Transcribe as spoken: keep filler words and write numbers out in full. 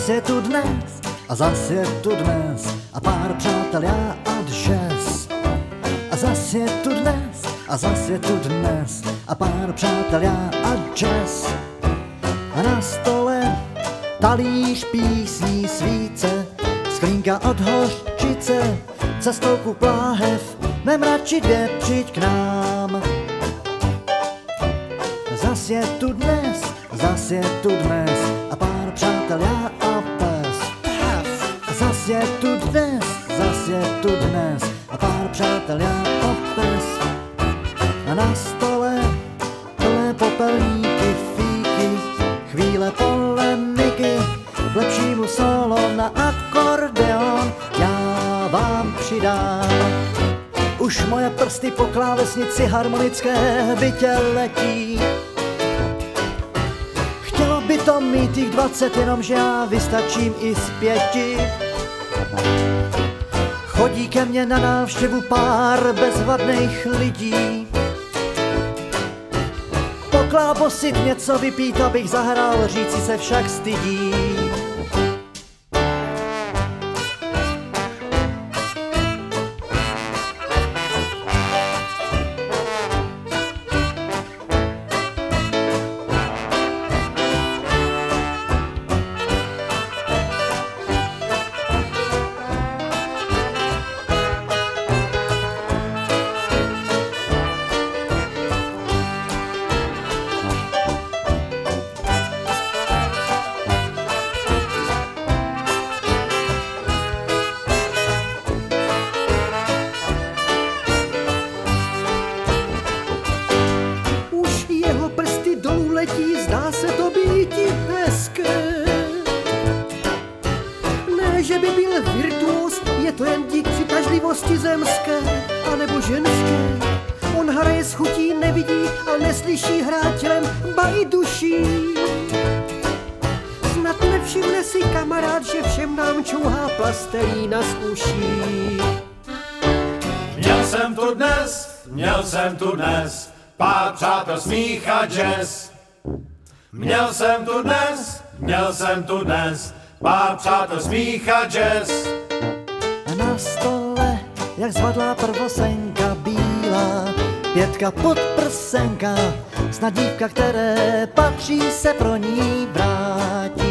zas je tu dnes, a zas je tu dnes, a pár přátel já a jazz. A zas je tu dnes, a zas je tu dnes, a pár přátel já a jazz. A na stole talíř písní svíce, sklínka od hořčice, cestou ku pláhev, mém radši dvě, přijď k nám. Zas je tu dnes, zas je tu dnes, a pár přátel já a pes. Zas je tu dnes, zas je tu dnes, a pár přátel já a pes. A na stole plné popelníky, fíky, chvíle polemiky, k lepšímu solo na akordeon já vám přidám. Už moje prsty po klávesnici harmonické bytě letí. Chtělo by to mít jich dvacet, jenomže já vystačím i z pěti. Chodí ke mně na návštěvu pár bezvadných lidí. Poklábosit, něco vypít, abych zahrál, říci se však stydí. Letí, zdá se to býti hezké. Ne, že by byl virtuós, je to jen dík přitažlivosti zemské, anebo ženské. On hraje s chutí, nevidí a neslyší hrát tělem, ba i duší. Snad nevšimne si kamarád, že všem nám čouhá plastelína z uší. Měl jsem tu dnes, měl jsem tu dnes, pár přátel smích a jazz. Měl jsem tu dnes, měl jsem tu dnes, pár přátel smích a jazz. A na stole, jak zvadlá prvosenka bílá, pětka podprsenka, snad dívka, které patří, se pro ní vrátí.